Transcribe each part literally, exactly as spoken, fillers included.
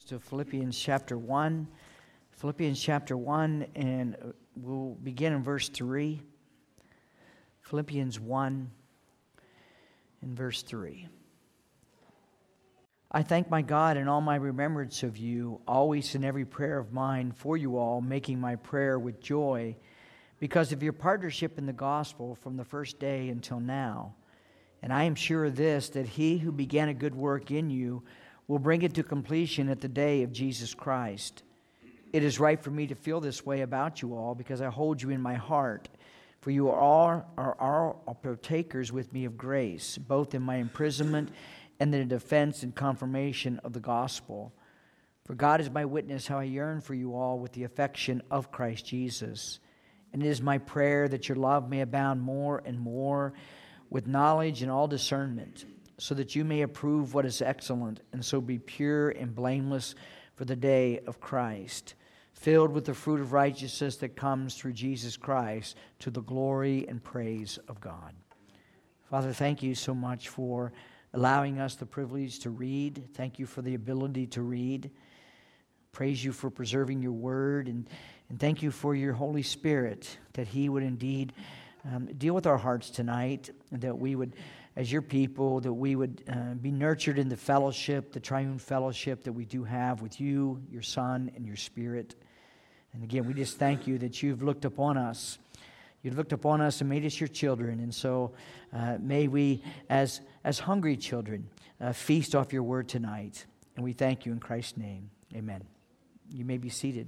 To Philippians chapter one. Philippians chapter one, and we'll begin in verse three. Philippians one in verse three. I thank my God in all my remembrance of you, always in every prayer of mine for you all, making my prayer with joy, because of your partnership in the gospel from the first day until now. And I am sure of this, that he who began a good work in you will bring it to completion at the day of Jesus Christ. It is right for me to feel this way about you all, because I hold you in my heart. For you are all, are all partakers with me of grace, both in my imprisonment and in the defense and confirmation of the gospel. For God is my witness how I yearn for you all with the affection of Christ Jesus. And it is my prayer that your love may abound more and more with knowledge and all discernment, so that you may approve what is excellent, and so be pure and blameless for the day of Christ, filled with the fruit of righteousness that comes through Jesus Christ, to the glory and praise of God. Father, thank you so much for allowing us the privilege to read. Thank you for the ability to read. Praise you for preserving your word, and, and thank you for your Holy Spirit, that he would indeed um, deal with our hearts tonight, and that we would, as your people, that we would uh, be nurtured in the fellowship, the triune fellowship that we do have with you, your Son, and your Spirit. And again, we just thank you that you've looked upon us. You've looked upon us and made us your children. And so uh, may we, as, as hungry children, uh, feast off your word tonight. And we thank you in Christ's name. Amen. You may be seated.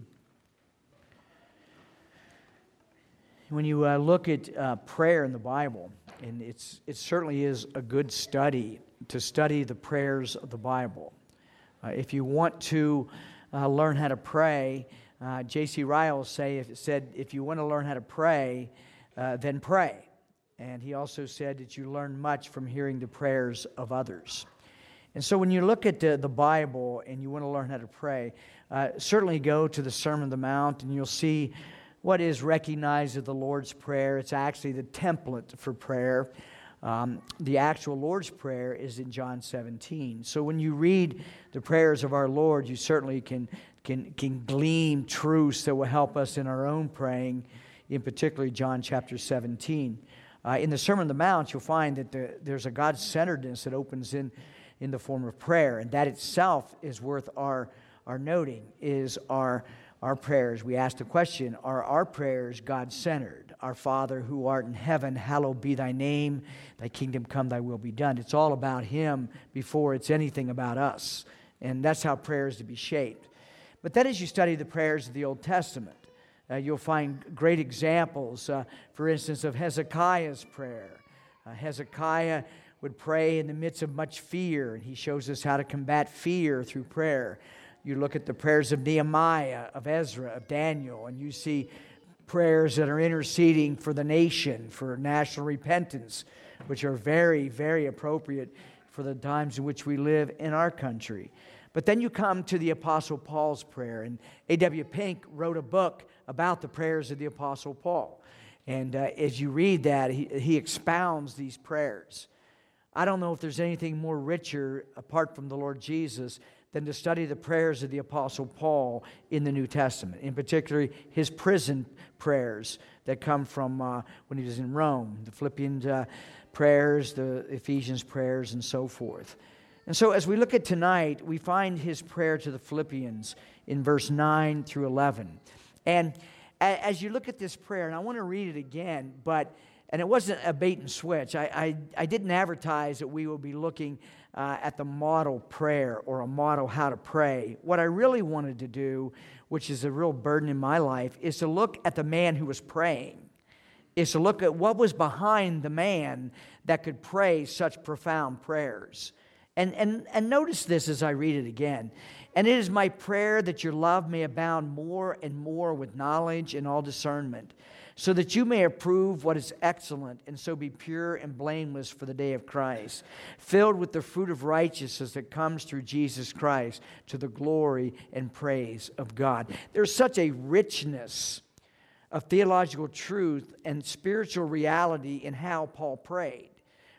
When you uh, look at uh, prayer in the Bible, and it's it certainly is a good study to study the prayers of the Bible. Uh, if you want to uh, learn how to pray, uh, J C Ryle say, if, said, if you want to learn how to pray, uh, then pray. And he also said that you learn much from hearing the prayers of others. And so when you look at the, the Bible and you want to learn how to pray, uh, certainly go to the Sermon on the Mount, and you'll see what is recognized as the Lord's Prayer. It's actually the template for prayer. Um, the actual Lord's Prayer is in John seventeen. So when you read the prayers of our Lord, you certainly can, can, can glean truths that will help us in our own praying, in particular John chapter seventeen. Uh, in the Sermon on the Mount, you'll find that the, there's a God-centeredness that opens in, in the form of prayer, and that itself is worth our, our noting, is our Our prayers. We ask the question, are our prayers God-centered? Our Father who art in heaven, hallowed be thy name. Thy kingdom come, thy will be done. It's all about him before it's anything about us. And that's how prayer is to be shaped. But then as you study the prayers of the Old Testament, uh, you'll find great examples, uh, for instance, of Hezekiah's prayer. Uh, Hezekiah would pray in the midst of much fear, and he shows us how to combat fear through prayer. You look at the prayers of Nehemiah, of Ezra, of Daniel, and you see prayers that are interceding for the nation, for national repentance, which are very, very appropriate for the times in which we live in our country. But then you come to the Apostle Paul's prayer, and A W Pink wrote a book about the prayers of the Apostle Paul. And uh, as you read that, he, he expounds these prayers. I don't know if there's anything more richer, apart from the Lord Jesus, than to study the prayers of the Apostle Paul in the New Testament, in particular his prison prayers that come from uh, when he was in Rome, the Philippians uh, prayers, the Ephesians prayers, and so forth. And so as we look at tonight, we find his prayer to the Philippians in verse nine through eleven. And a- as you look at this prayer, and I want to read it again, but and it wasn't a bait and switch. I, I, I didn't advertise that we will be looking uh, at the model prayer or a model how to pray. What I really wanted to do, which is a real burden in my life, is to look at the man who was praying, is to look at what was behind the man that could pray such profound prayers. And, and, and notice this as I read it again. And it is my prayer that your love may abound more and more with knowledge and all discernment, so that you may approve what is excellent, and so be pure and blameless for the day of Christ, filled with the fruit of righteousness that comes through Jesus Christ, to the glory and praise of God. There's such a richness of theological truth and spiritual reality in how Paul prayed.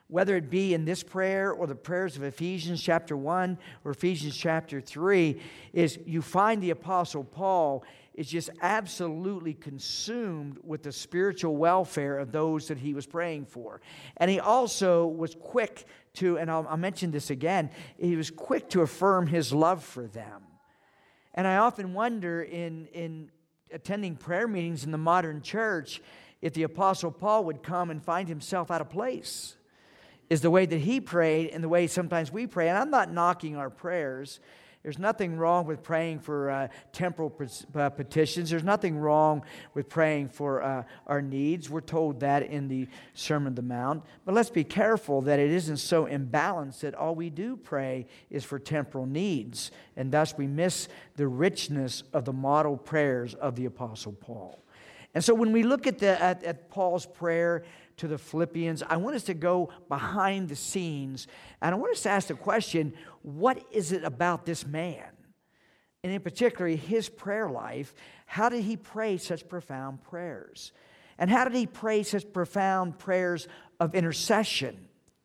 whether it be in this prayer or the prayers of Ephesians chapter one or Ephesians chapter three, is you find the Apostle Paul is just absolutely consumed with the spiritual welfare of those that he was praying for. And he also was quick to, and I'll, I'll mention this again, he was quick to affirm his love for them. And I often wonder in, in attending prayer meetings in the modern church, if the Apostle Paul would come and find himself out of place. Is the way that he prayed and the way sometimes we pray. And I'm not knocking our prayers. There's nothing wrong with praying for uh, temporal uh, petitions. There's nothing wrong with praying for uh, our needs. We're told that in the Sermon on the Mount. But let's be careful that it isn't so imbalanced that all we do pray is for temporal needs. And thus we miss the richness of the model prayers of the Apostle Paul. And so when we look at, the, at, at Paul's prayer to the Philippians, I want us to go behind the scenes, and I want us to ask the question, what is it about this man? And in particular, his prayer life, how did he pray such profound prayers? And how did he pray such profound prayers of intercession?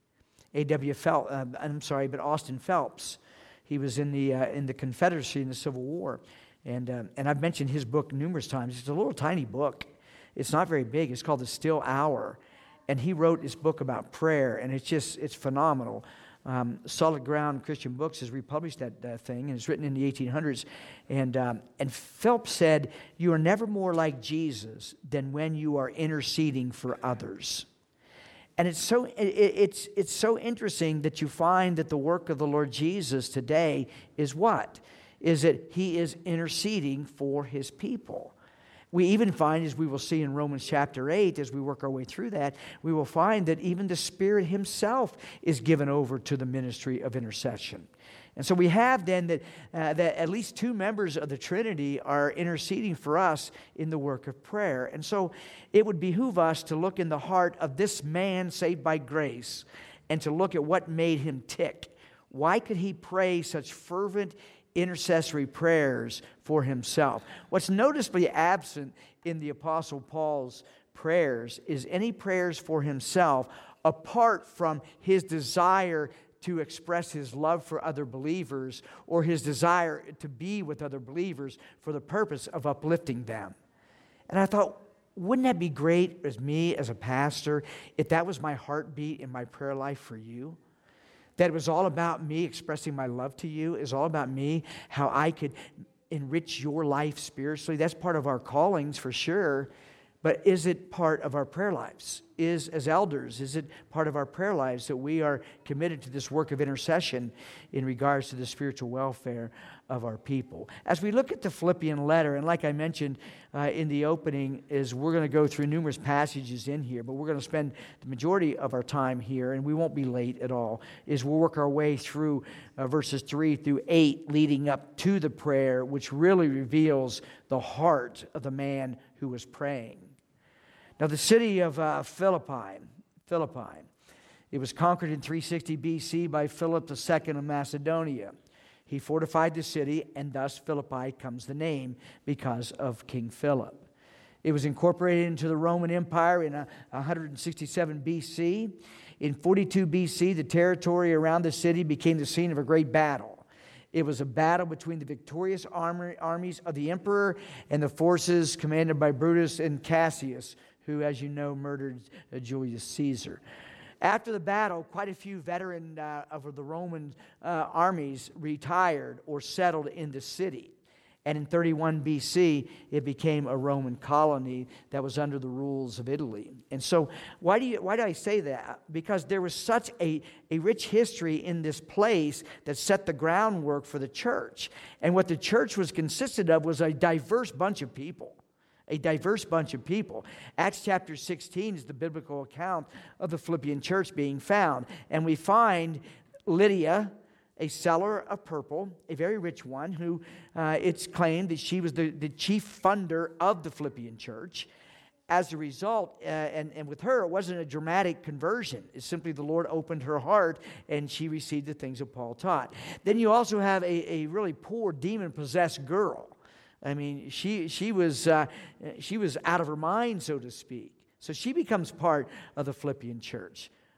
A W Phelps, uh, I'm sorry, but Austin Phelps, he was in the, uh, in the Confederacy in the Civil War. And, uh, and I've mentioned his book numerous times. It's a little tiny book. It's not very big. It's called The Still Hour. And he wrote this book about prayer, and it's just, it's phenomenal. Um, Solid Ground Christian Books has republished that uh, thing, and it's written in the eighteen hundreds. And, um, and Phelps said, you are never more like Jesus than when you are interceding for others. And it's so, it, it's, it's so interesting that you find that the work of the Lord Jesus today is what? Is that he is interceding for his people. We even find, as we will see in Romans chapter eight, as we work our way through that, we will find that even the Spirit himself is given over to the ministry of intercession. And so we have then that, uh, that at least two members of the Trinity are interceding for us in the work of prayer. And so it would behoove us to look in the heart of this man saved by grace and to look at what made him tick. Why could he pray such fervent intercessory prayers for himself? What's noticeably absent in the Apostle Paul's prayers is any prayers for himself apart from his desire to express his love for other believers or his desire to be with other believers for the purpose of uplifting them. And I thought, wouldn't that be great as me, as a pastor, if that was my heartbeat in my prayer life for you? That it was all about me expressing my love to you. It's all about me, how I could enrich your life spiritually. That's part of our callings for sure. But is it part of our prayer lives? Is, as elders, is it part of our prayer lives that we are committed to this work of intercession in regards to the spiritual welfare of our people? As we look at the Philippian letter, and like I mentioned uh, in the opening, is we're going to go through numerous passages in here, but we're going to spend the majority of our time here, and we won't be late at all, is we'll work our way through uh, verses three through eight, leading up to the prayer, which really reveals the heart of the man who was praying. Now, the city of uh, Philippi, Philippi, it was conquered in three sixty B C by Philip the Second of Macedonia. He fortified the city, and thus Philippi comes the name because of King Philip. It was incorporated into the Roman Empire in uh, one sixty-seven B C. In forty-two B C, the territory around the city became the scene of a great battle. It was a battle between the victorious army, armies of the emperor and the forces commanded by Brutus and Cassius, who, as you know, murdered uh, Julius Caesar. After the battle, quite a few veterans uh, of the Roman uh, armies retired or settled in the city. And in thirty-one B C, it became a Roman colony that was under the rules of Italy. And so why do you, why do I say that? Because there was such a, a rich history in this place that set the groundwork for the church. And what the church was consisted of was a diverse bunch of people. A diverse bunch of people. Acts chapter sixteen is the biblical account of the Philippian church being found. And we find Lydia, a seller of purple, a very rich one, who uh, it's claimed that she was the, the chief funder of the Philippian church. As a result, uh, and, and with her, it wasn't a dramatic conversion. It's simply the Lord opened her heart and she received the things that Paul taught. Then you also have a, a really poor demon-possessed girl. I mean, she she was uh, she was out of her mind, so to speak. So she becomes part of the Philippian church.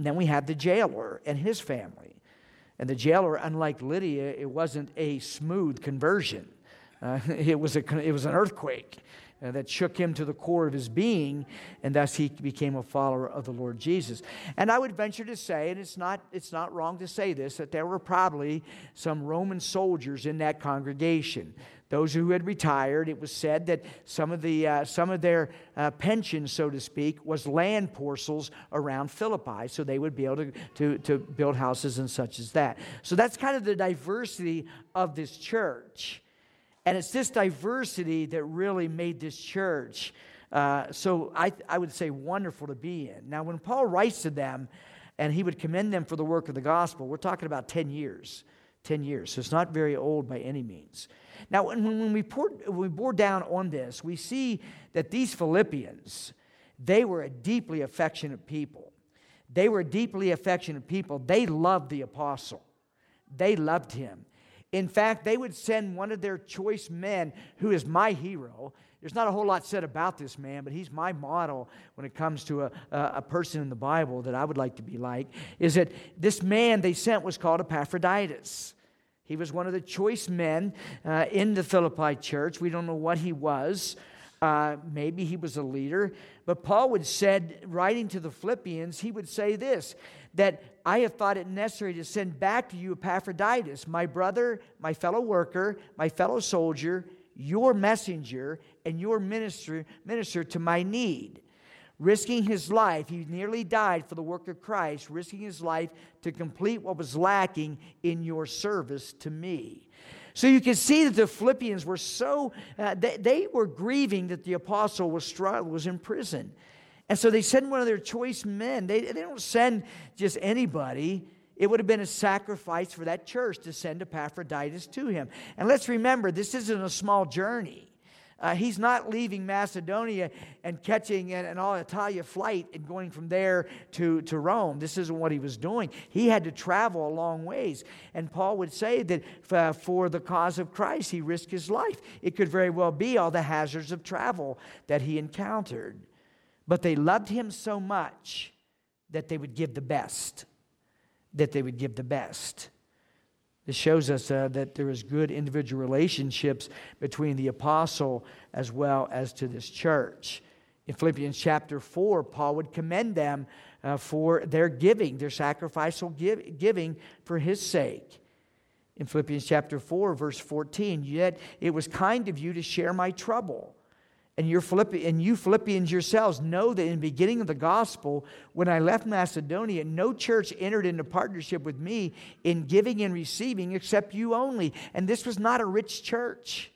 And then we had the jailer and his family. And the jailer, unlike Lydia, it wasn't a smooth conversion. Uh, it was a it was an earthquake uh, that shook him to the core of his being, and thus he became a follower of the Lord Jesus. And I would venture to say, and it's not it's not wrong to say this, that there were probably some Roman soldiers in that congregation. Those who had retired, it was said that some of the uh, some of their uh, pension, so to speak, was land parcels around Philippi, so they would be able to, to, to build houses and such as that. So that's kind of the diversity of this church. And it's this diversity that really made this church uh, so I, I would say wonderful to be in. Now, when Paul writes to them, and he would commend them for the work of the gospel, we're talking about ten years. ten years, so it's not very old by any means. Now, when, when, we poured, when we bore down on this, we see that these Philippians, they were a deeply affectionate people. They were a deeply affectionate people. They loved the apostle. They loved him. In fact, they would send one of their choice men, who is my hero. There's not a whole lot said about this man, but he's my model when it comes to a, a, a person in the Bible that I would like to be like, is that this man they sent was called Epaphroditus. He was one of the choice men uh, in the Philippi church. We don't know what he was. Uh, maybe he was a leader. But Paul would said, writing to the Philippians, he would say this, that I have thought it necessary to send back to you Epaphroditus, my brother, my fellow worker, my fellow soldier, your messenger, and your minister, minister to my need. Risking his life, he nearly died for the work of Christ, risking his life to complete what was lacking in your service to me. So you can see that the Philippians were so, uh, they, they were grieving that the apostle was, was in prison. And so they send one of their choice men. They, they don't send just anybody. It would have been a sacrifice for that church to send Epaphroditus to him. And let's remember, this isn't a small journey. Uh, he's not leaving Macedonia and catching an, an Alitalia flight and going from there to, to Rome. This isn't what he was doing. He had to travel a long ways. And Paul would say that uh, for the cause of Christ, he risked his life. It could very well be all the hazards of travel that he encountered. But they loved him so much that they would give the best. That they would give the best. This shows us uh, that there is good individual relationships between the apostle as well as to this church. In Philippians chapter four, Paul would commend them uh, for their giving, their sacrificial give, giving for his sake. In Philippians chapter four, verse fourteen, yet it was kind of you to share my trouble. And, your Philippi- and you Philippians yourselves know that in the beginning of the gospel, when I left Macedonia, no church entered into partnership with me in giving and receiving except you only. And this was not a rich church.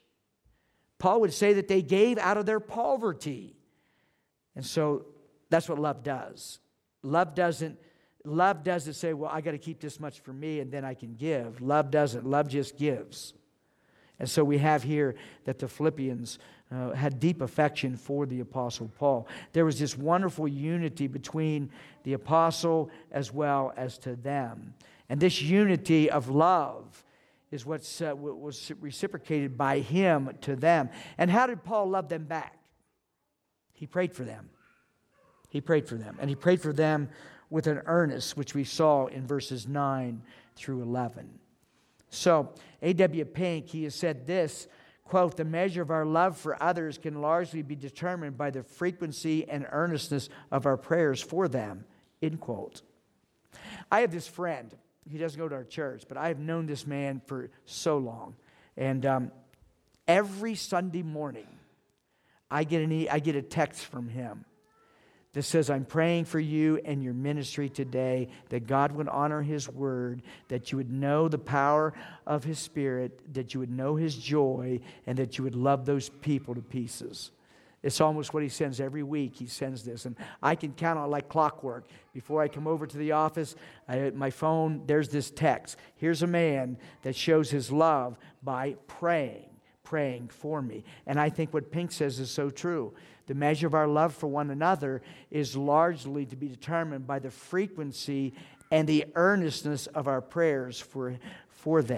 Paul would say that they gave out of their poverty. And so that's what love does. Love doesn't, love doesn't say, well, I got to keep this much for me and then I can give. Love doesn't. Love just gives. And so we have here that the Philippians uh, had deep affection for the Apostle Paul. There was this wonderful unity between the apostle as well as to them. And this unity of love is what's, uh, what was reciprocated by him to them. And how did Paul love them back? He prayed for them. He prayed for them. And he prayed for them with an earnest, which we saw in verses nine through eleven. So, A W Pink, he has said this, quote, the measure of our love for others can largely be determined by the frequency and earnestness of our prayers for them, end quote. I have this friend. He doesn't go to our church, but I have known this man for so long. And um, every Sunday morning, I get, an e- I get a text from him that says, I'm praying for you and your ministry today, that God would honor His word, that you would know the power of His Spirit, that you would know His joy, and that you would love those people to pieces. It's almost what he sends every week. He sends this. And I can count on it like clockwork. Before I come over to the office, I, my phone, there's this text. Here's a man that shows his love by praying, praying for me. And I think what Pink says is so true. The measure of our love for one another is largely to be determined by the frequency and the earnestness of our prayers for, for them.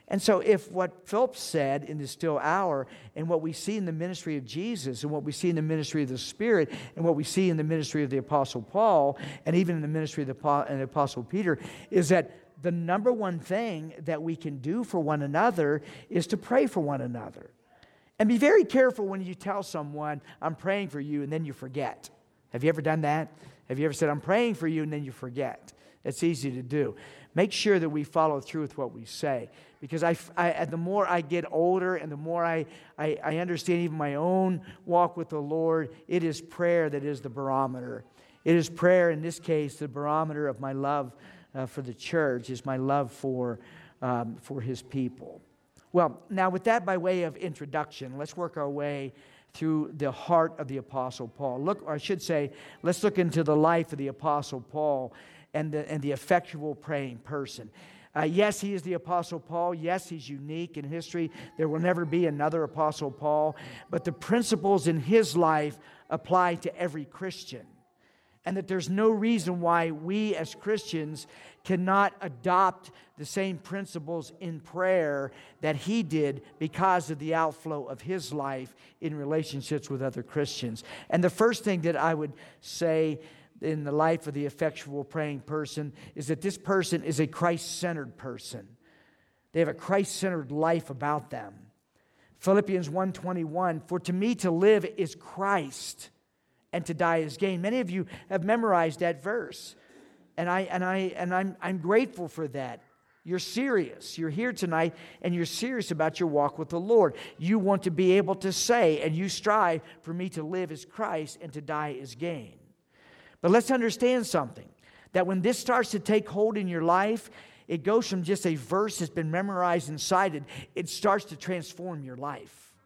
And so if what Philip said in the still hour and what we see in the ministry of Jesus and what we see in the ministry of the Spirit and what we see in the ministry of the Apostle Paul and even in the ministry of the Apostle Peter is that the number one thing that we can do for one another is to pray for one another. And be very careful when you tell someone, I'm praying for you, and then you forget. Have you ever done that? Have you ever said, I'm praying for you, and then you forget? It's easy to do. Make sure that we follow through with what we say. Because I, I, the more I get older and the more I, I, I understand even my own walk with the Lord, it is prayer that is the barometer. It is prayer, in this case, the barometer of my love uh, for the church, is my love for, um, for His people. Well, now with that by way of introduction, let's work our way through the heart of the Apostle Paul. Look, or I should say, let's look into the life of the Apostle Paul and the, and the effectual praying person. Uh, yes, he is the Apostle Paul. Yes, he's unique in history. There will never be another Apostle Paul. But the principles in his life apply to every Christian. And that there's no reason why we as Christians cannot adopt the same principles in prayer that he did because of the outflow of his life in relationships with other Christians. And the first thing that I would say in the life of the effectual praying person is that this person is a Christ-centered person. They have a Christ-centered life about them. Philippians one twenty-one, for to me to live is Christ, and to die is gain. Many of you have memorized that verse. And I and I and I'm I'm grateful for that. You're serious. You're here tonight and you're serious about your walk with the Lord. You want to be able to say, and you strive, for me to live is Christ and to die is gain. But let's understand something, that when this starts to take hold in your life, it goes from just a verse that's been memorized and cited, it starts to transform your life.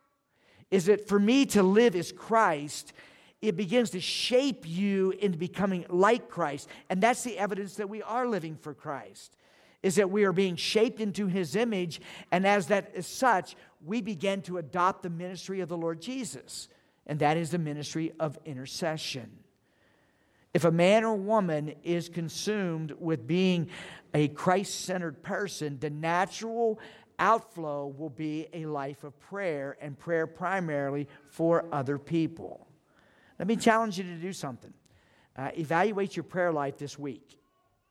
Is it for me to live is Christ? It begins to shape you into becoming like Christ. And that's the evidence that we are living for Christ, is that we are being shaped into His image. And as that is such, we begin to adopt the ministry of the Lord Jesus. And that is the ministry of intercession. If a man or woman is consumed with being a Christ-centered person, the natural outflow will be a life of prayer, and prayer primarily for other people. Let me challenge you to do something. Uh, evaluate your prayer life this week.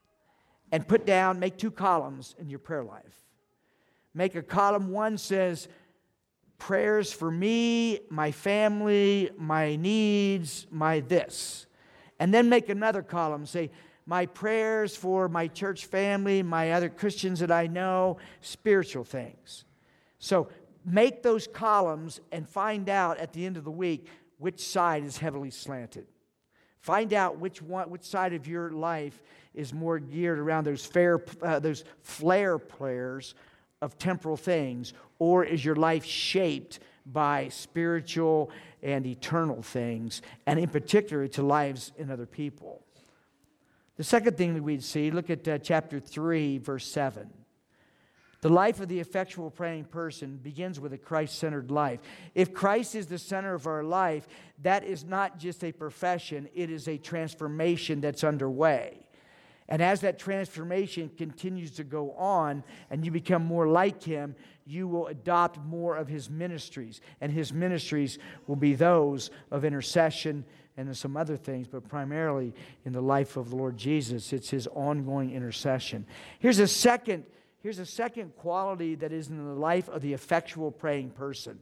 And put down, make two columns in your prayer life. Make a column, one says, prayers for me, my family, my needs, my this. And then make another column, say, my prayers for my church family, my other Christians that I know, spiritual things. So make those columns and find out at the end of the week which side is heavily slanted. Find out which one, which side of your life is more geared around those fair, uh, those flare prayers of temporal things, or is your life shaped by spiritual and eternal things, and in particular to lives in other people. The second thing that we'd see, look at uh, chapter three, verse seven. The life of the effectual praying person begins with a Christ-centered life. If Christ is the center of our life, that is not just a profession, it is a transformation that's underway. And as that transformation continues to go on and you become more like Him, you will adopt more of His ministries. And His ministries will be those of intercession and some other things, but primarily in the life of the Lord Jesus, it's His ongoing intercession. Here's a second Here's a second quality that is in the life of the effectual praying person.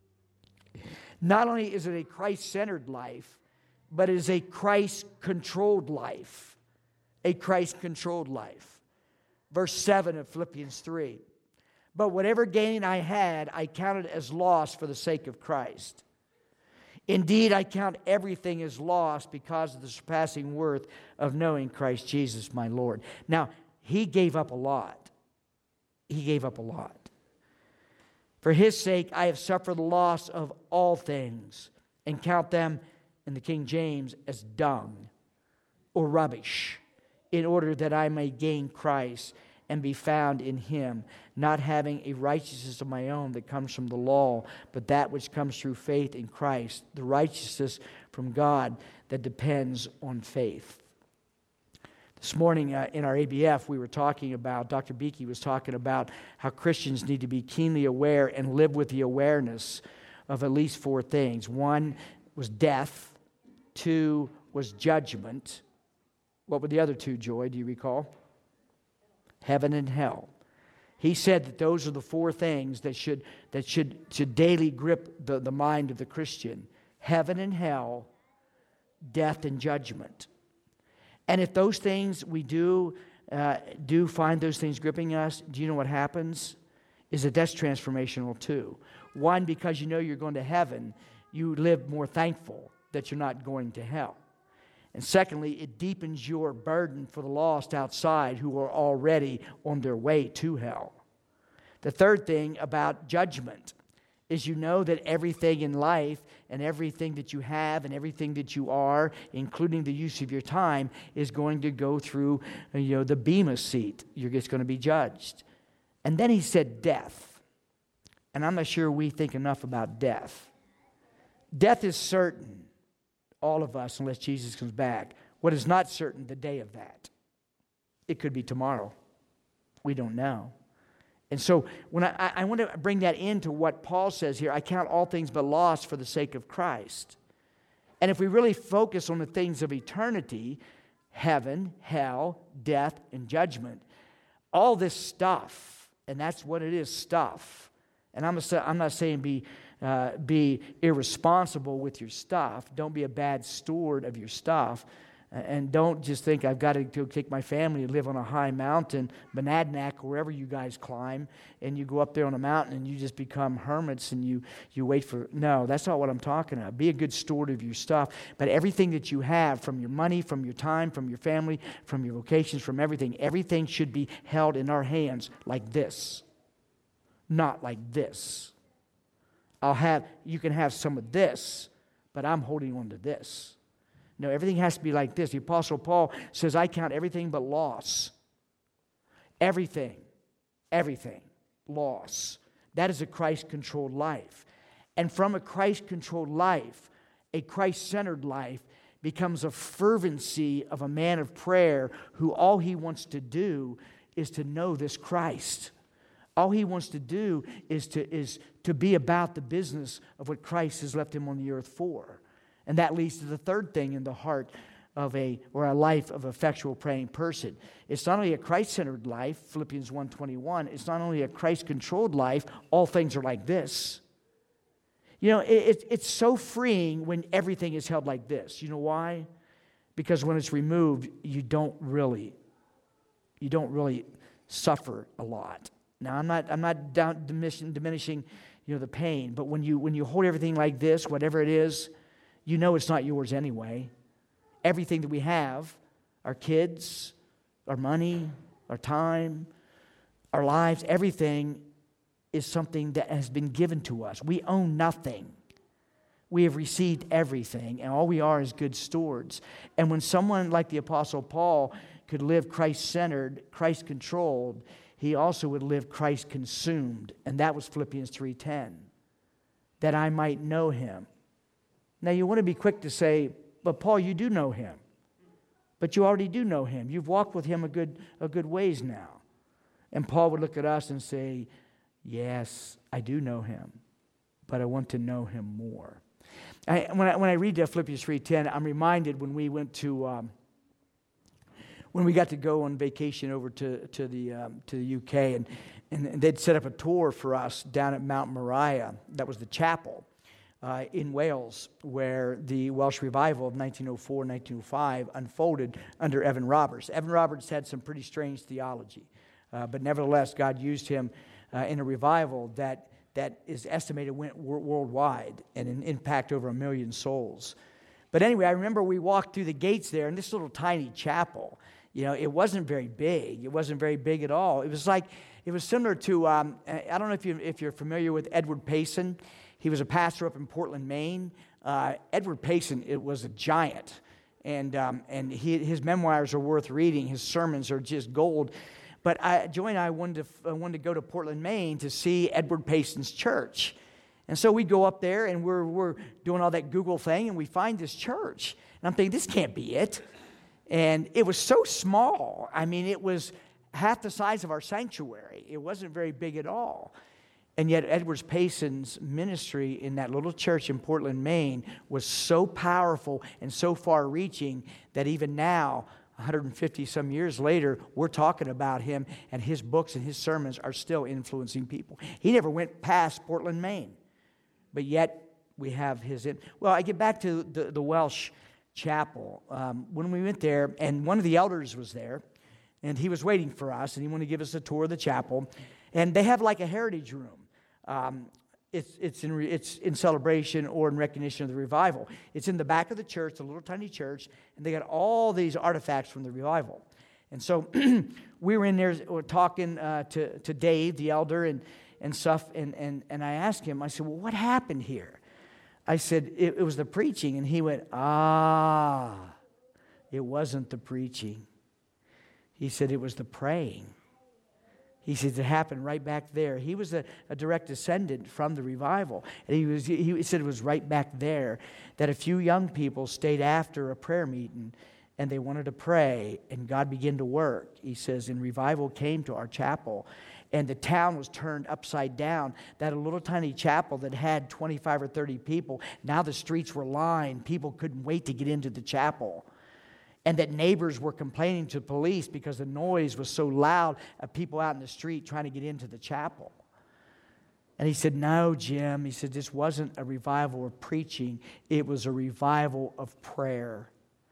Not only is it a Christ-centered life, but it is a Christ-controlled life. A Christ-controlled life. Verse seven of Philippians three. But whatever gain I had, I counted as loss for the sake of Christ. Indeed, I count everything as loss because of the surpassing worth of knowing Christ Jesus my Lord. Now, he gave up a lot. He gave up a lot. For His sake, I have suffered the loss of all things and count them, in the King James, as dung or rubbish, in order that I may gain Christ and be found in Him, not having a righteousness of my own that comes from the law, but that which comes through faith in Christ, the righteousness from God that depends on faith. The This morning uh, in our A B F, we were talking about, Doctor Beakey was talking about how Christians need to be keenly aware and live with the awareness of at least four things. One was death. Two was judgment. What were the other two, Joy? Do you recall? Heaven and hell. He said that those are the four things that should that should, should daily grip the, the mind of the Christian. Heaven and hell, death and judgment. And if those things we do uh, do find those things gripping us, do you know what happens? Is that that's transformational too. One, because you know you're going to heaven, you live more thankful that you're not going to hell. And secondly, it deepens your burden for the lost outside who are already on their way to hell. The third thing about judgment is you know that everything in life and everything that you have and everything that you are, including the use of your time, is going to go through, you know, the bema seat. You're just going to be judged. And then he said death. And I'm not sure we think enough about death. Death is certain, all of us, unless Jesus comes back. What is not certain, the day of that. It could be tomorrow. We don't know. And so when I, I want to bring that into what Paul says here, I count all things but loss for the sake of Christ. And if we really focus on the things of eternity, heaven, hell, death, and judgment, all this stuff, and that's what it is, stuff. And I'm, a, I'm not saying be, uh, be irresponsible with your stuff. Don't be a bad steward of your stuff. And don't just think I've got to go take my family and live on a high mountain, Monadnock, wherever you guys climb, and you go up there on a mountain and you just become hermits and you, you wait for... No, that's not what I'm talking about. Be a good steward of your stuff. But everything that you have, from your money, from your time, from your family, from your vocations, from everything, everything should be held in our hands like this. Not like this. I'll have... You can have some of this, but I'm holding on to this. No, everything has to be like this. The Apostle Paul says, I count everything but loss. Everything, everything, loss. That is a Christ-controlled life. And from a Christ-controlled life, a Christ-centered life becomes a fervency of a man of prayer who all he wants to do is to know this Christ. All he wants to do is to, is to be about the business of what Christ has left him on the earth for. And that leads to the third thing in the heart of a, or a life of effectual praying person. It's not only a Christ-centered life, Philippians one twenty-one, it's not only a Christ-controlled life, all things are like this. You know, it, it's so freeing when everything is held like this. You know why? Because when it's removed, you don't really, you don't really suffer a lot. Now, I'm not, I'm not down, diminishing, diminishing, you know, the pain, but when you, when you hold everything like this, whatever it is, you know it's not yours anyway. Everything that we have, our kids, our money, our time, our lives, everything is something that has been given to us. We own nothing. We have received everything, and all we are is good stewards. And when someone like the Apostle Paul could live Christ-centered, Christ-controlled, he also would live Christ-consumed. And that was Philippians three ten. That I might know him. Now, you want to be quick to say, but Paul, you do know him. But you already do know him. You've walked with him a good, a good ways now. And Paul would look at us and say, yes, I do know him, but I want to know him more. I, when, I, when I read Philippians three ten, I'm reminded when we went to, um, when we got to go on vacation over to, to, the, um, to the U K, and, and they'd set up a tour for us down at Mount Moriah. That was the chapel. Uh, in Wales, where the Welsh revival of nineteen oh four, nineteen oh five unfolded under Evan Roberts. Evan Roberts had some pretty strange theology, uh, but nevertheless, God used him uh, in a revival that, that is estimated went worldwide and an impact over a million souls. But anyway, I remember we walked through the gates there in this little tiny chapel. You know, it wasn't very big. It wasn't very big at all. It was like, it was similar to, um, I don't know if, you, if you're familiar with Edward Payson. He was a pastor up in Portland, Maine. Uh, Edward Payson, it was a giant. And um, and he, his memoirs are worth reading. His sermons are just gold. But I, Joy and I wanted to, uh, wanted to go to Portland, Maine to see Edward Payson's church. And so we go up there and we're, we're doing all that Google thing and we find this church. And I'm thinking, this can't be it. And it was so small. I mean, it was half the size of our sanctuary. It wasn't very big at all. And yet Edwards Payson's ministry in that little church in Portland, Maine was so powerful and so far-reaching that even now, one hundred fifty some years later, we're talking about him, and his books and his sermons are still influencing people. He never went past Portland, Maine, but yet we have his... In- well, I get back to the, the Welsh Chapel. Um, when we went there, and one of the elders was there, and he was waiting for us, and he wanted to give us a tour of the chapel, and they have like a heritage room. Um, it's it's in re, it's in celebration or in recognition of the revival. It's in the back of the church, a little tiny church, and they got all these artifacts from the revival. And so we were in there, we were talking uh, to to Dave, the elder, and and stuff. And and and I asked him. I said, "Well, what happened here?" I said, "It, it was the preaching," and he went, "Ah, it wasn't the preaching." He said, "It was the praying." He said it happened right back there. He was a, a direct descendant from the revival. And he was he said it was right back there that a few young people stayed after a prayer meeting and they wanted to pray, and God began to work. He says, and revival came to our chapel, and the town was turned upside down. That a little tiny chapel that had twenty-five or thirty people, now the streets were lined. People couldn't wait to get into the chapel. And that neighbors were complaining to police because the noise was so loud of people out in the street trying to get into the chapel. And he said, "No, Jim," he said, "this wasn't a revival of preaching. It was a revival of prayer."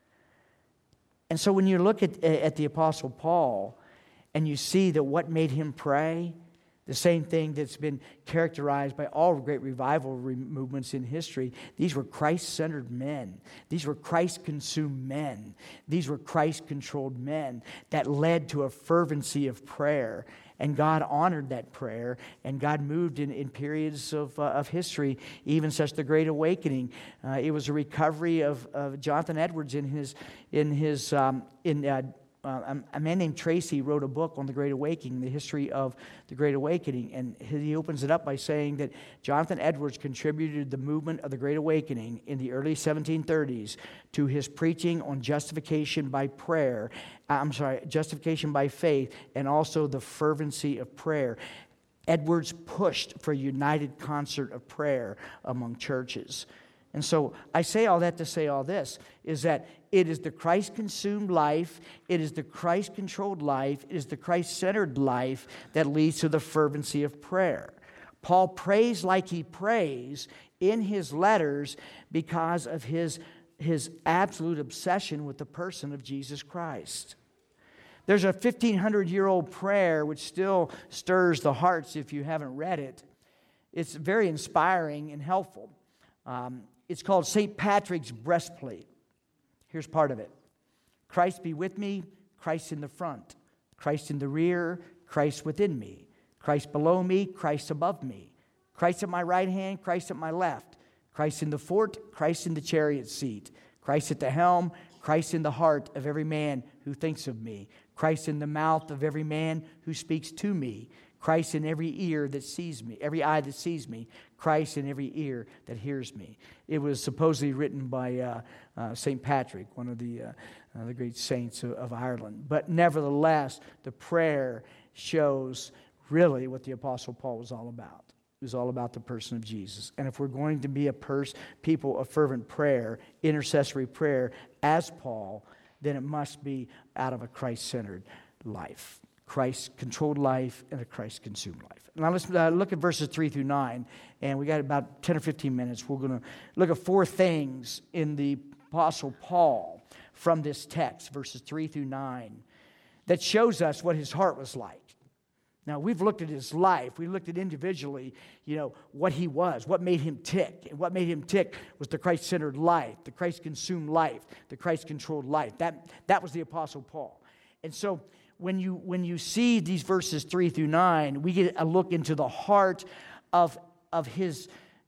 And so when you look at, at the Apostle Paul and you see that what made him pray, the same thing that's been characterized by all great revival re- movements in history. These were Christ-centered men. These were Christ-consumed men. These were Christ-controlled men that led to a fervency of prayer. And God honored that prayer, and God moved in, in periods of, uh, of history, even such the Great Awakening. Uh, it was a recovery of, of Jonathan Edwards in his in his um, in. Uh, Uh, a man named Tracy wrote a book on the Great Awakening, the history of the Great Awakening, and he opens it up by saying that Jonathan Edwards contributed the movement of the Great Awakening in the early seventeen thirties to his preaching on justification by prayer, I'm sorry, justification by faith, and also the fervency of prayer. Edwards pushed for a united concert of prayer among churches. And so I say all that to say all this, is that it is the Christ-consumed life, it is the Christ-controlled life, it is the Christ-centered life that leads to the fervency of prayer. Paul prays like he prays in his letters because of his, his absolute obsession with the person of Jesus Christ. There's a fifteen hundred year old prayer which still stirs the hearts if you haven't read it. It's very inspiring and helpful. Um, It's called Saint Patrick's Breastplate. Here's part of it. Christ be with me, Christ in the front. Christ in the rear, Christ within me. Christ below me, Christ above me. Christ at my right hand, Christ at my left. Christ in the fort, Christ in the chariot seat. Christ at the helm, Christ in the heart of every man who thinks of me. Christ in the mouth of every man who speaks to me. Christ in every ear that sees me, every eye that sees me. Christ in every ear that hears me. It was supposedly written by uh, uh, Saint Patrick, one of the, uh, uh, the great saints of, of Ireland. But nevertheless, the prayer shows really what the Apostle Paul was all about. It was all about the person of Jesus. And if we're going to be a pers- people of fervent prayer, intercessory prayer, as Paul, then it must be out of a Christ-centered life. Christ-controlled life and a Christ-consumed life. Now let's uh, look at verses three through nine, and we got about ten or fifteen minutes. We're going to look at four things in the Apostle Paul from this text, verses three through nine, that shows us what his heart was like. Now, we've looked at his life. We looked at individually, you know, what he was, what made him tick. And what made him tick was the Christ-centered life, the Christ-consumed life, the Christ-controlled life. That, that was the Apostle Paul. And so when you when you see these verses three through nine, we get a look into the heart of, of his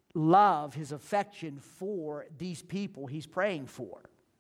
love, his affection for these people he's praying for.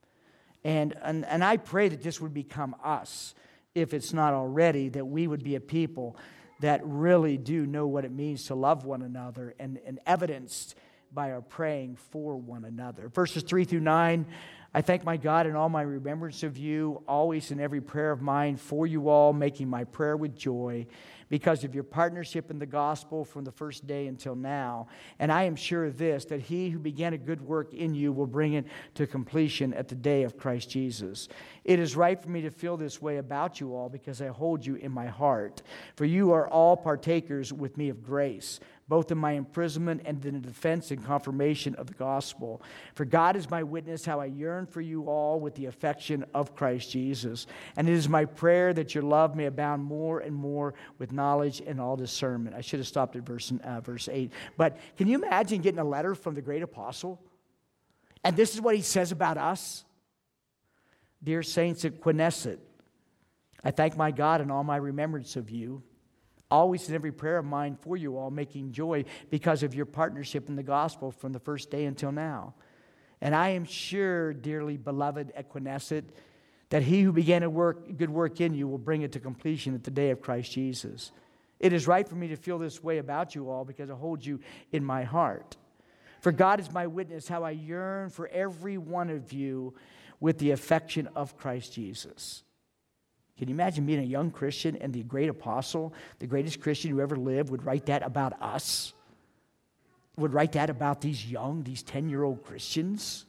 And, and, and I pray that this would become us, if it's not already, that we would be a people that really do know what it means to love one another, and, and evidenced by our praying for one another. Verses three through nine, I thank my God in all my remembrance of you, always in every prayer of mine for you all, making my prayer with joy, because of your partnership in the gospel from the first day until now. And I am sure of this, that he who began a good work in you will bring it to completion at the day of Christ Jesus. It is right for me to feel this way about you all, because I hold you in my heart. For you are all partakers with me of grace, both in my imprisonment and in the defense and confirmation of the gospel. For God is my witness how I yearn for you all with the affection of Christ Jesus. And it is my prayer that your love may abound more and more with knowledge and all discernment. I should have stopped at verse, uh, verse eight. But can you imagine getting a letter from the great apostle? And this is what he says about us. Dear saints at Quineset, I thank my God in all my remembrance of you, always in every prayer of mine for you all, making joy because of your partnership in the gospel from the first day until now. And I am sure, dearly beloved at Quineset, that he who began a work, good work in you will bring it to completion at the day of Christ Jesus. It is right for me to feel this way about you all, because I hold you in my heart. For God is my witness how I yearn for every one of you with the affection of Christ Jesus. Can you imagine being a young Christian and the great apostle, the greatest Christian who ever lived, would write that about us? Would write that about these young, these ten-year-old Christians?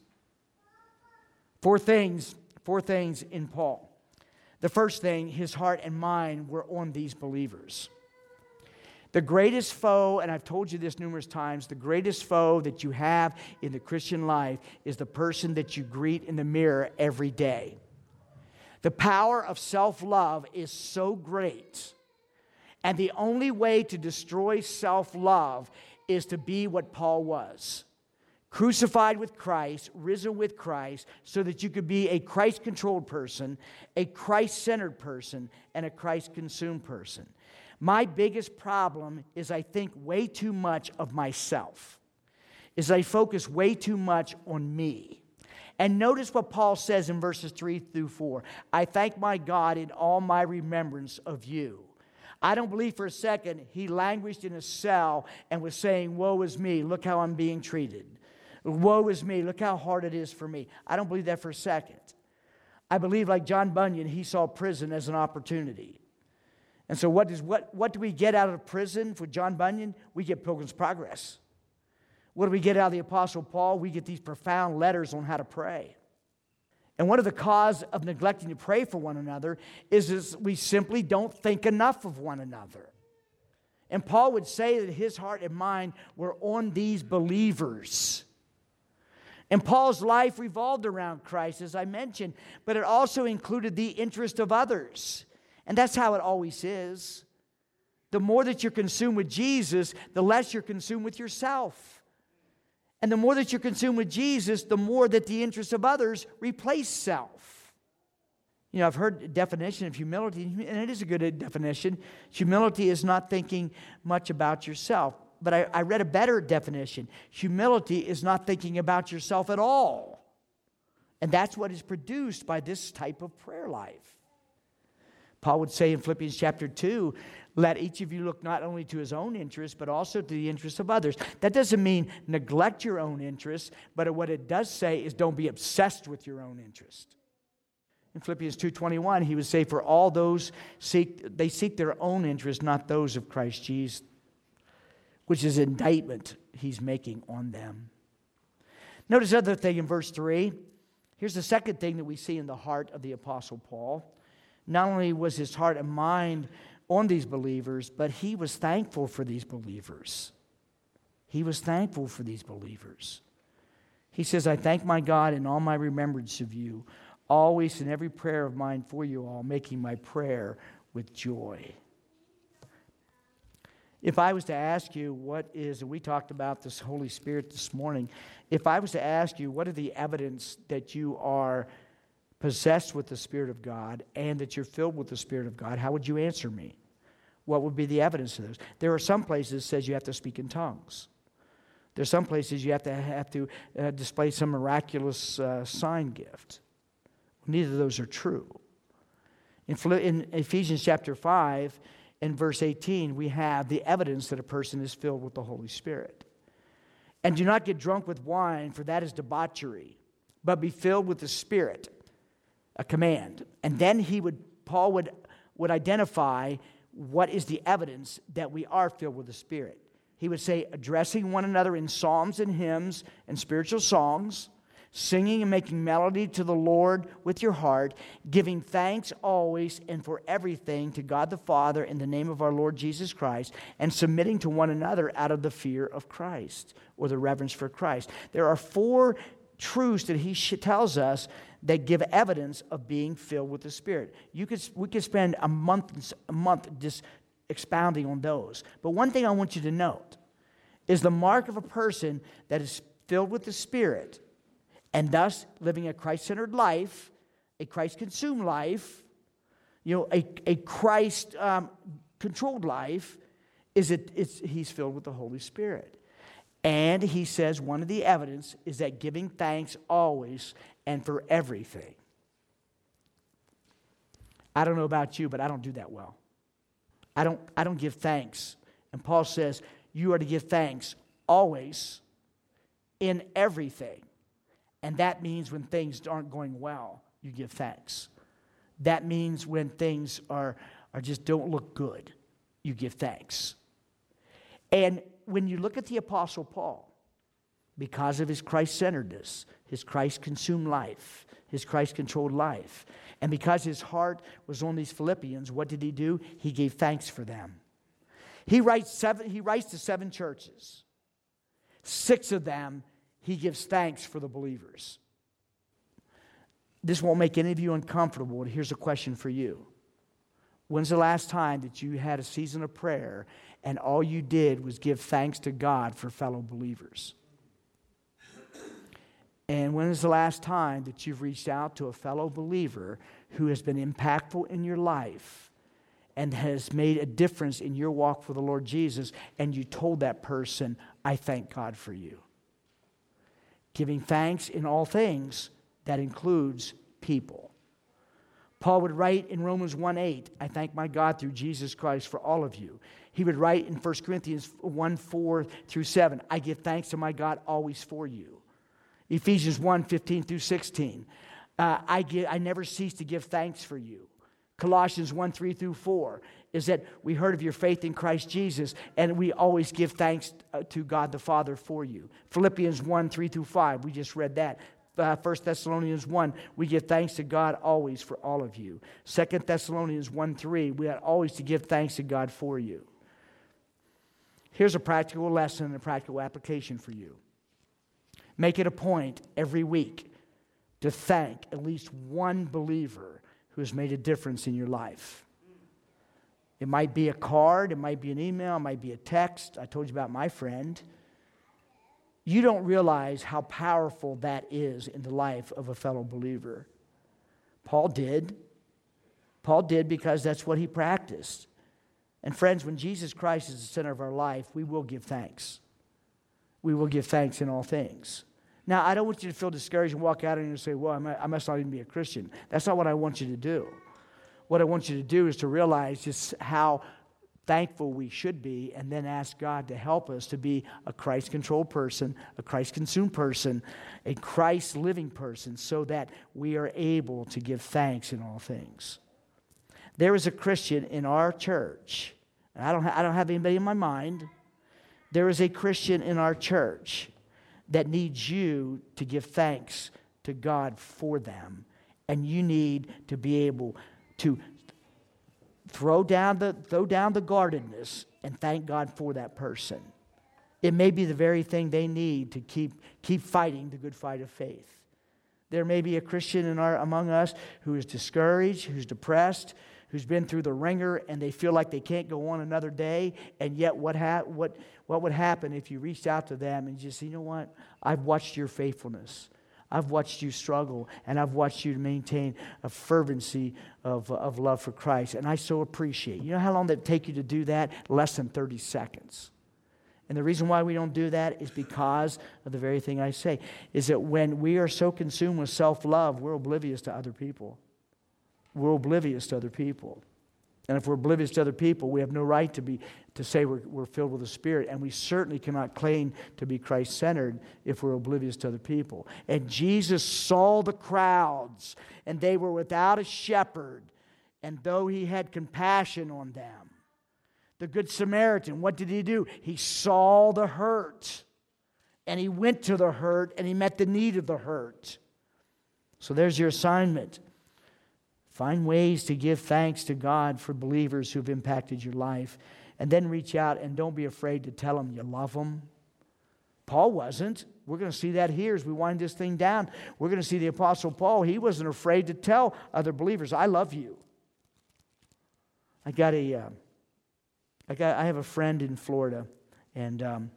Four things, four things in Paul. The first thing, his heart and mind were on these believers. The greatest foe, and I've told you this numerous times, the greatest foe that you have in the Christian life is the person that you greet in the mirror every day. The power of self-love is so great, and the only way to destroy self-love is to be what Paul was. Crucified with Christ, risen with Christ, so that you could be a Christ-controlled person, a Christ-centered person, and a Christ-consumed person. My biggest problem is I think way too much of myself, is I focus way too much on me. And notice what Paul says in verses three through four. I thank my God in all my remembrance of you. I don't believe for a second he languished in a cell and was saying, woe is me, look how I'm being treated. Woe is me, look how hard it is for me. I don't believe that for a second. I believe, like John Bunyan, he saw prison as an opportunity. And so what, does, what, what do we get out of prison for John Bunyan? We get Pilgrim's Progress. What do we get out of the Apostle Paul? We get these profound letters on how to pray. And one of the causes of neglecting to pray for one another is, is we simply don't think enough of one another. And Paul would say that his heart and mind were on these believers. And Paul's life revolved around Christ, as I mentioned, but it also included the interest of others. And that's how it always is. The more that you're consumed with Jesus, the less you're consumed with yourself. And the more that you're consumed with Jesus, the more that the interests of others replace self. You know, I've heard the definition of humility, and it is a good definition. Humility is not thinking much about yourself. But I, I read a better definition. Humility is not thinking about yourself at all. And that's what is produced by this type of prayer life. Paul would say in Philippians chapter two, let each of you look not only to his own interests, but also to the interests of others. That doesn't mean neglect your own interests, but what it does say is don't be obsessed with your own interest. In Philippians two twenty-one, he would say, for all those seek, they seek their own interests, not those of Christ Jesus, which is indictment he's making on them. Notice the other thing in verse three. Here's the second thing that we see in the heart of the Apostle Paul. Not only was his heart and mind on these believers, but he was thankful for these believers. He was thankful for these believers. He says, I thank my God in all my remembrance of you, always in every prayer of mine for you all, making my prayer with joy. If I was to ask you what is, and we talked about this Holy Spirit this morning, if I was to ask you what are the evidence that you are possessed with the Spirit of God and that you're filled with the Spirit of God, how would you answer me? What would be the evidence of those? There are some places that says you have to speak in tongues. There's some places you have to have to uh, display some miraculous uh, sign gift. Neither of those are true. In, in Ephesians chapter five and verse eighteen, we have the evidence that a person is filled with the Holy Spirit. And do not get drunk with wine, for that is debauchery, but be filled with the Spirit, a command. And then he would, Paul would, would identify what is the evidence that we are filled with the Spirit. He would say, addressing one another in psalms and hymns and spiritual songs, singing and making melody to the Lord with your heart, giving thanks always and for everything to God the Father in the name of our Lord Jesus Christ, and submitting to one another out of the fear of Christ, or the reverence for Christ. There are four truths that he tells us that give evidence of being filled with the Spirit. You could, we could spend a month, a month just expounding on those. But one thing I want you to note is the mark of a person that is filled with the Spirit and thus living a Christ-centered life, a Christ-consumed life, you know, a, a Christ-controlled um, life, is it, it's, he's filled with the Holy Spirit. And he says one of the evidence is that giving thanks always and for everything. I don't know about you, but I don't do that well. I don't, I don't give thanks. And Paul says you are to give thanks always in everything. And that means when things aren't going well, you give thanks. That means when things are, are just don't look good, you give thanks. And when you look at the Apostle Paul, because of his Christ-centeredness, his Christ-consumed life, his Christ-controlled life, and because his heart was on these Philippians, what did he do? He gave thanks for them. He writes seven, he writes to seven churches. Six of them, he gives thanks for the believers. This won't make any of you uncomfortable, but here's a question for you. When's the last time that you had a season of prayer and all you did was give thanks to God for fellow believers? And when is the last time that you've reached out to a fellow believer who has been impactful in your life and has made a difference in your walk for the Lord Jesus, and you told that person, I thank God for you? Giving thanks in all things, that includes people. Paul would write in Romans one eight, I thank my God through Jesus Christ for all of you. He would write in First Corinthians one four through seven, I give thanks to my God always for you. Ephesians one fifteen through sixteen, uh, I, give, I never cease to give thanks for you. Colossians one three through four is that we heard of your faith in Christ Jesus, and we always give thanks to God the Father for you. Philippians one three through five, we just read that. Uh, First Thessalonians one, we give thanks to God always for all of you. Second Thessalonians one three, we ought always to give thanks to God for you. Here's a practical lesson and a practical application for you. Make it a point every week to thank at least one believer who has made a difference in your life. It might be a card, it might be an email, it might be a text. I told you about my friend. You don't realize how powerful that is in the life of a fellow believer. Paul did. Paul did because that's what he practiced. And friends, when Jesus Christ is the center of our life, we will give thanks. We will give thanks in all things. Now, I don't want you to feel discouraged and walk out and say, well, I must not even be a Christian. That's not what I want you to do. What I want you to do is to realize just how thankful we should be, and then ask God to help us to be a Christ-controlled person, a Christ-consumed person, a Christ-living person, so that we are able to give thanks in all things. There is a Christian in our church, and I don't, ha- I don't have anybody in my mind. There is a Christian in our church that needs you to give thanks to God for them, and you need to be able to Throw down the throw down the guardedness and thank God for that person. It may be the very thing they need to keep keep fighting the good fight of faith. There may be a Christian in our among us who is discouraged, who's depressed, who's been through the ringer, and they feel like they can't go on another day. And yet, what ha- what what would happen if you reached out to them and just, you know what? I've watched your faithfulness. I've watched you struggle, and I've watched you maintain a fervency of, of love for Christ, and I so appreciate. You know how long it take you to do that? Less than thirty seconds. And the reason why we don't do that is because of the very thing I say, is that when we are so consumed with self-love, we're oblivious to other people. We're oblivious to other people. And if we're oblivious to other people, we have no right to be to say we're, we're filled with the Spirit. And we certainly cannot claim to be Christ-centered if we're oblivious to other people. And Jesus saw the crowds, and they were without a shepherd. And though he had compassion on them, the Good Samaritan, what did he do? He saw the hurt, and he went to the hurt, and he met the need of the hurt. So there's your assignment. Find ways to give thanks to God for believers who've impacted your life. And then reach out and don't be afraid to tell them you love them. Paul wasn't. We're going to see that here as we wind this thing down. We're going to see the Apostle Paul. He wasn't afraid to tell other believers, I love you. I got a, uh, I got, I have a friend in Florida, and um,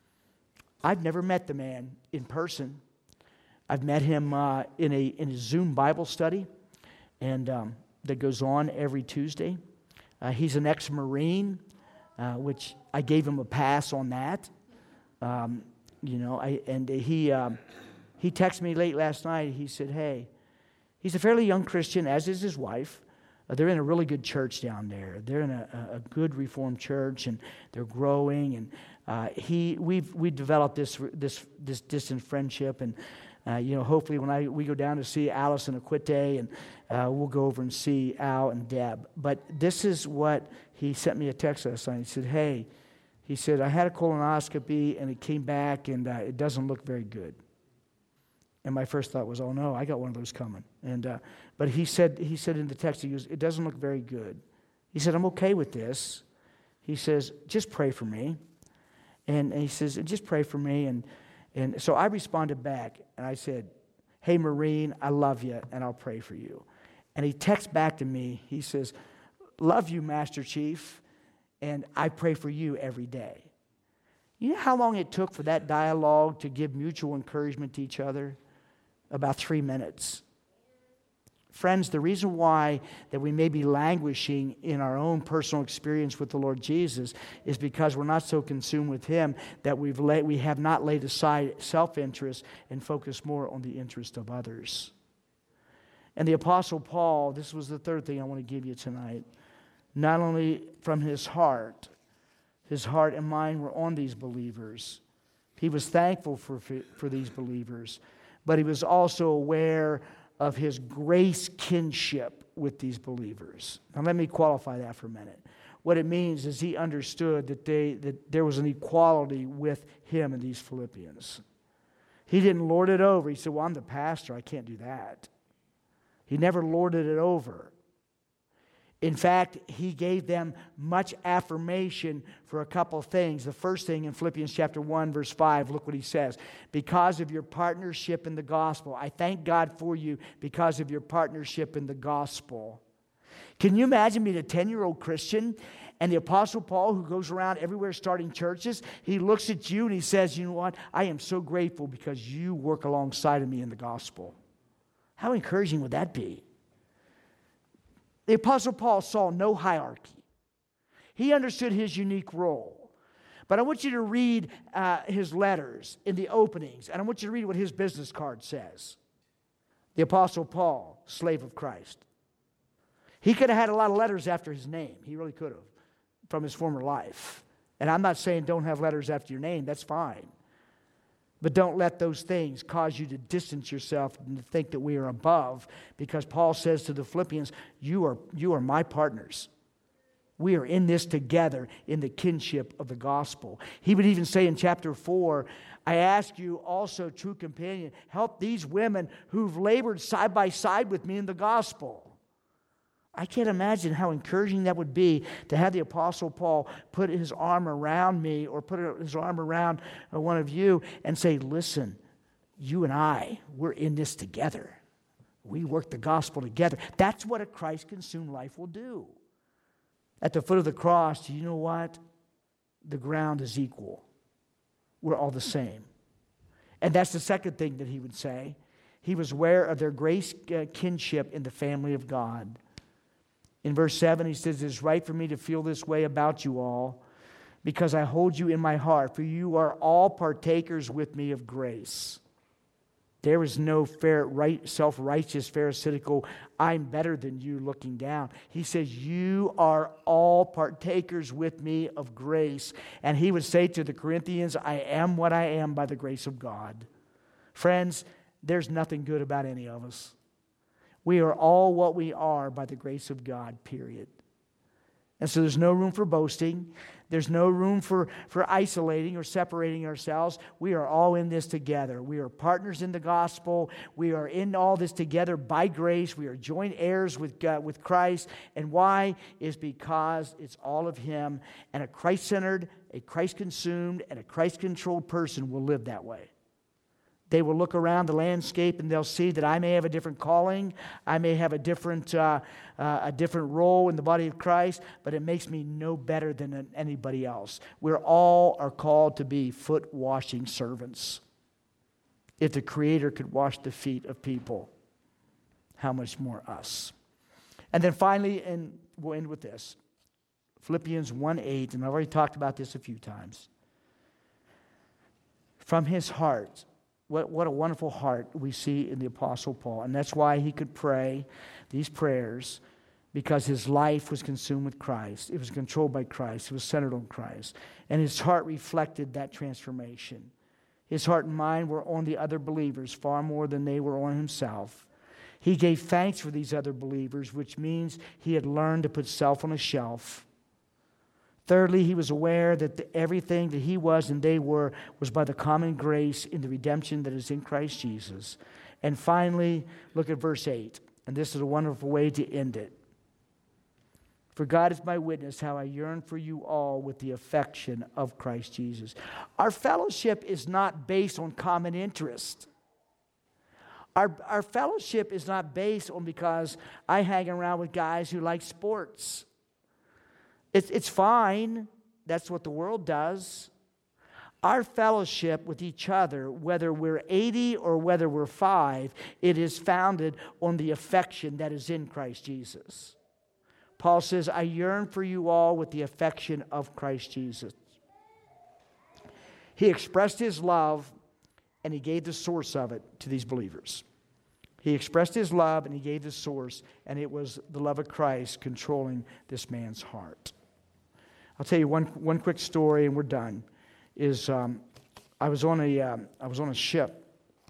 I've never met the man in person. I've met him uh, in a in a Zoom Bible study, and um, that goes on every Tuesday. Uh, he's an ex-Marine, uh, which I gave him a pass on that. Um, you know, I and he um, he texted me late last night. He said, "Hey," he's a fairly young Christian, as is his wife. Uh, they're in a really good church down there. They're in a, a good Reformed church, and they're growing. And uh, he we've we developed this this this distant friendship, and. Uh, you know, hopefully when I we go down to see Alice and Aquite, and uh, we'll go over and see Al and Deb. But this is what he sent me a text last night. He said, hey, he said, I had a colonoscopy, and it came back, and uh, it doesn't look very good. And my first thought was, oh, no, I got one of those coming. And uh, But he said, he said in the text, he goes, it doesn't look very good. He said, I'm okay with this. He says, just pray for me. And, and he says, just pray for me, and And so I responded back, and I said, hey, Marine, I love you, and I'll pray for you. And he texts back to me. He says, love you, Master Chief, and I pray for you every day. You know how long it took for that dialogue to give mutual encouragement to each other? About three minutes. Friends, the reason why that we may be languishing in our own personal experience with the Lord Jesus is because we're not so consumed with Him that we've laid, we have not laid aside self-interest and focused more on the interest of others. And the Apostle Paul, this was the third thing I want to give you tonight, not only from his heart, his heart and mind were on these believers. He was thankful for, for these believers, but he was also aware of his grace kinship with these believers. Now let me qualify that for a minute. What it means is he understood that they that there was an equality with him and these Philippians. He didn't lord it over. He said, well, I'm the pastor. I can't do that. He never lorded it over. In fact, he gave them much affirmation for a couple of things. The first thing in Philippians chapter one, verse five, look what he says. Because of your partnership in the gospel. I thank God for you because of your partnership in the gospel. Can you imagine being a ten-year-old Christian and the Apostle Paul, who goes around everywhere starting churches, he looks at you and he says, you know what? I am so grateful because you work alongside of me in the gospel. How encouraging would that be? The Apostle Paul saw no hierarchy. He understood his unique role. But I want you to read uh, his letters in the openings, and I want you to read what his business card says. The Apostle Paul, slave of Christ. He could have had a lot of letters after his name. He really could have, from his former life. And I'm not saying don't have letters after your name. That's fine. But don't let those things cause you to distance yourself and to think that we are above, because Paul says to the Philippians, you are, you are my partners. We are in this together in the kinship of the gospel. He would even say in chapter four, I ask you also, true companion, help these women who've labored side by side with me in the gospel. I can't imagine how encouraging that would be to have the Apostle Paul put his arm around me or put his arm around one of you and say, listen, you and I, we're in this together. We work the gospel together. That's what a Christ-consumed life will do. At the foot of the cross, do you know what? The ground is equal. We're all the same. And that's the second thing that he would say. He was aware of their grace uh, kinship in the family of God. In verse seven, he says, it is right for me to feel this way about you all, because I hold you in my heart, for you are all partakers with me of grace. There was no fair, right, self-righteous, pharisaical, I'm better than you looking down. He says, you are all partakers with me of grace. And he would say to the Corinthians, I am what I am by the grace of God. Friends, there's nothing good about any of us. We are all what we are by the grace of God, period. And so there's no room for boasting. There's no room for, for isolating or separating ourselves. We are all in this together. We are partners in the gospel. We are in all this together by grace. We are joint heirs with God, with Christ. And why? Is because it's all of Him. And a Christ-centered, a Christ-consumed, and a Christ-controlled person will live that way. They will look around the landscape and they'll see that I may have a different calling. I may have a different uh, uh, a different role in the body of Christ, but it makes me no better than anybody else. We're all are called to be foot-washing servants. If the Creator could wash the feet of people, how much more us? And then finally, and we'll end with this, Philippians one eight, and I've already talked about this a few times. From his heart, What, what a wonderful heart we see in the Apostle Paul. And that's why he could pray these prayers, because his life was consumed with Christ. It was controlled by Christ. It was centered on Christ. And his heart reflected that transformation. His heart and mind were on the other believers far more than they were on himself. He gave thanks for these other believers, which means he had learned to put self on a shelf. Thirdly, he was aware that the, everything that he was and they were was by the common grace in the redemption that is in Christ Jesus. And finally, look at verse eight. And this is a wonderful way to end it. For God is my witness, how I yearn for you all with the affection of Christ Jesus. Our fellowship is not based on common interest. Our, our fellowship is not based on because I hang around with guys who like sports. It's, it's fine. That's what the world does. Our fellowship with each other, whether we're eighty or whether we're five, it is founded on the affection that is in Christ Jesus. Paul says, I yearn for you all with the affection of Christ Jesus. He expressed his love and he gave the source of it to these believers. He expressed his love and he gave the source, and it was the love of Christ controlling this man's heart. I'll tell you one one quick story, and we're done. Is um, I was on a um, I was on a ship,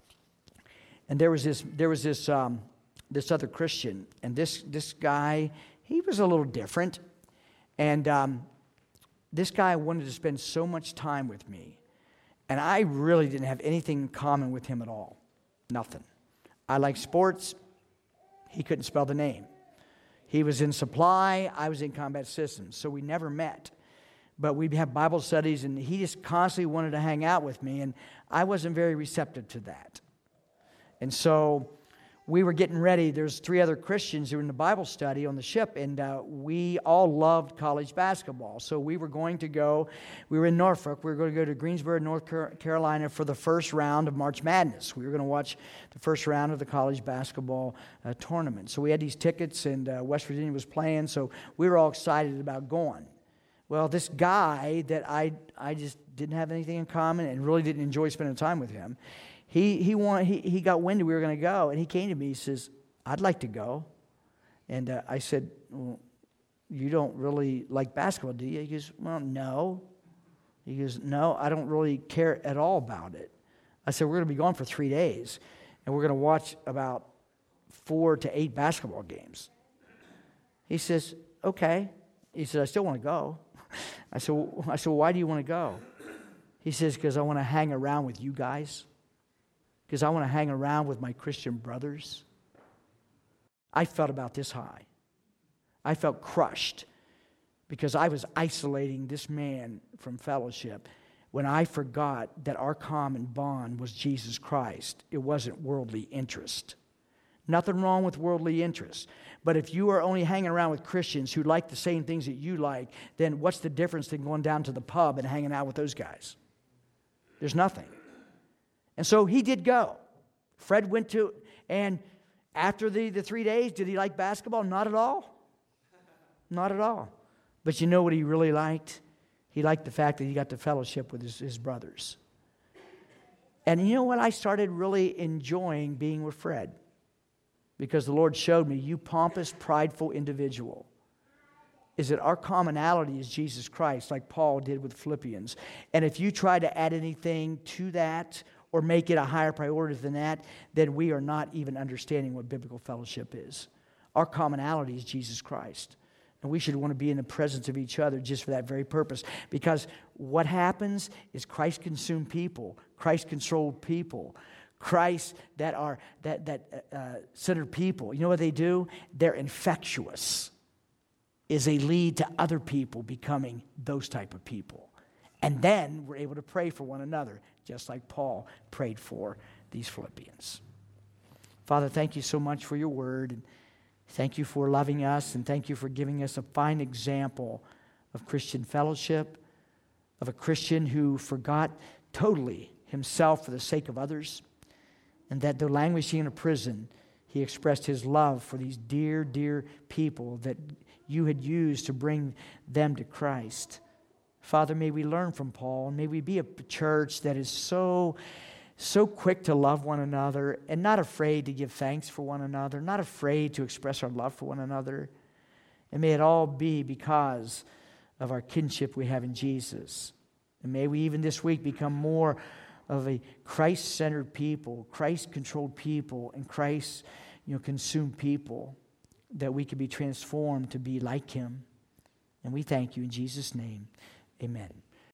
and there was this there was this um, this other Christian, and this this guy, he was a little different, and um, this guy wanted to spend so much time with me, and I really didn't have anything in common with him at all, nothing. I like sports. He couldn't spell the name. He was in supply, I was in combat systems, so we never met. But we'd have Bible studies, and he just constantly wanted to hang out with me, and I wasn't very receptive to that. And so we were getting ready. There's three other Christians who were in the Bible study on the ship, and uh, we all loved college basketball. So we were going to go, we were in Norfolk, we were going to go to Greensboro, North Carolina for the first round of March Madness. We were going to watch the first round of the college basketball uh, tournament. So we had these tickets, and uh, West Virginia was playing, so we were all excited about going. Well, this guy that I I just didn't have anything in common and really didn't enjoy spending time with him, He he wanted, he he got wind we were going to go, and he came to me. He says, "I'd like to go." And uh, I said, "Well, you don't really like basketball, do you?" He goes, "Well, no." He goes, "No, I don't really care at all about it." I said, "We're going to be gone for three days, and we're going to watch about four to eight basketball games." He says, "Okay." He said, "I still want to go." I said, well, "I said, well, why do you want to go?" He says, "Because I want to hang around with you guys. Because I want to hang around with my Christian brothers." I felt about this high. I felt crushed because I was isolating this man from fellowship when I forgot that our common bond was Jesus Christ. It wasn't worldly interest. Nothing wrong with worldly interest. But if you are only hanging around with Christians who like the same things that you like, then what's the difference than going down to the pub and hanging out with those guys? There's nothing. And so he did go. Fred went to, and after the, the three days, did he like basketball? Not at all. Not at all. But you know what he really liked? He liked the fact that he got to fellowship with his, his brothers. And you know what? I started really enjoying being with Fred, because the Lord showed me, you pompous, prideful individual, is that our commonality is Jesus Christ, like Paul did with Philippians. And if you try to add anything to that or make it a higher priority than that, then we are not even understanding what biblical fellowship is. Our commonality is Jesus Christ. And we should want to be in the presence of each other just for that very purpose. Because what happens is Christ-consumed people, Christ-controlled people, Christ that are that that uh, centered people. You know what they do? They're infectious. Is a lead to other people becoming those type of people. And then we're able to pray for one another, just like Paul prayed for these Philippians. Father, thank you so much for your word. And thank you for loving us, and thank you for giving us a fine example of Christian fellowship, of a Christian who forgot totally himself for the sake of others, and that though languishing in a prison, he expressed his love for these dear, dear people that you had used to bring them to Christ. Father, may we learn from Paul, and may we be a church that is so, so quick to love one another and not afraid to give thanks for one another, not afraid to express our love for one another. And may it all be because of our kinship we have in Jesus. And may we even this week become more of a Christ-centered people, Christ-controlled people, and Christ, you know, consumed people, that we could be transformed to be like him. And we thank you in Jesus' name. Amen.